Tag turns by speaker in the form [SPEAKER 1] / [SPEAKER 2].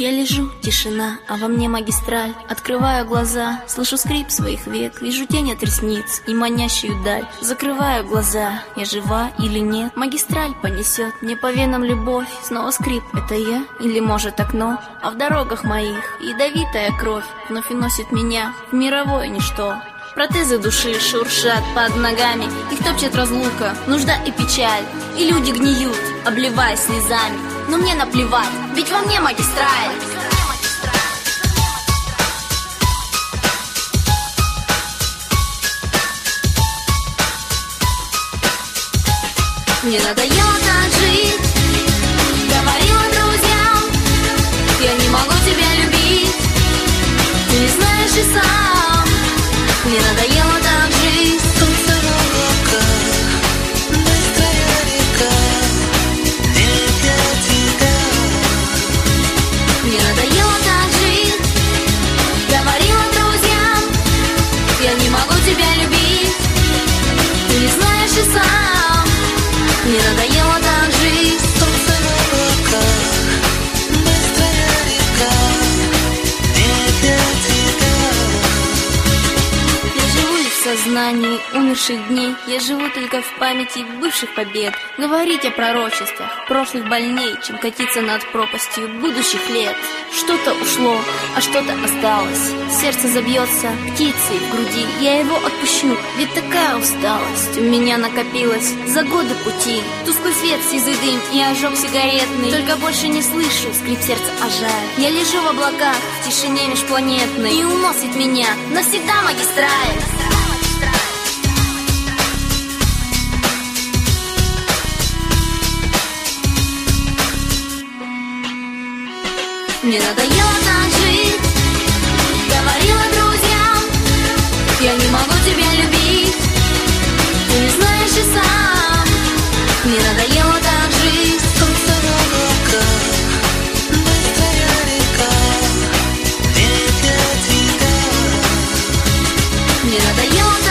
[SPEAKER 1] Я лежу, тишина, а во мне магистраль. Открываю глаза, слышу скрип своих век. Вижу тень от ресниц и манящую даль. Закрываю глаза, я жива или нет. Магистраль понесет мне по венам любовь. Снова скрип, это я или может окно? А в дорогах моих ядовитая кровь вновь уносит меня в мировое ничто. Протезы души шуршат под ногами, их топчет разлука, нужда и печаль. И люди гниют, обливаясь слезами. Но мне наплевать, ведь во мне магистраль. Мне надоело так жить, говорила друзьям, я не могу тебя любить, ты не знаешь и сам. Мне надоело так жить.
[SPEAKER 2] Солнце в облаках, быстрая река, нет, я тебя.
[SPEAKER 1] Мне надоело так жить, говорила друзьям, я не могу тебя любить, ты не знаешь и сам. Мне надоело так жить.
[SPEAKER 2] Солнце в облаках, быстрая река, нет, я тебя.
[SPEAKER 1] Я живу лишь в сознании умерших дней. Я живу только в памяти бывших побед. Говорить о пророчествах прошлых больней, чем катиться над пропастью будущих лет. Что-то ушло, а что-то осталось. Сердце забьется птицей в груди. Я его отпущу, ведь такая усталость у меня накопилась за годы пути. Тусклый свет, сизый дым и ожог сигаретный. Только больше не слышу скрип сердца, а жаль. Я лежу в облаках, в тишине межпланетной, и уносит меня навсегда магистраль. Мне надоело так жить, говорила друзьям, я не могу тебя любить, ты не знаешь и сам. Мне надоело так жить.
[SPEAKER 2] Солнце в облаках, быстрая река, нет, я тебя.
[SPEAKER 1] Мне надоело так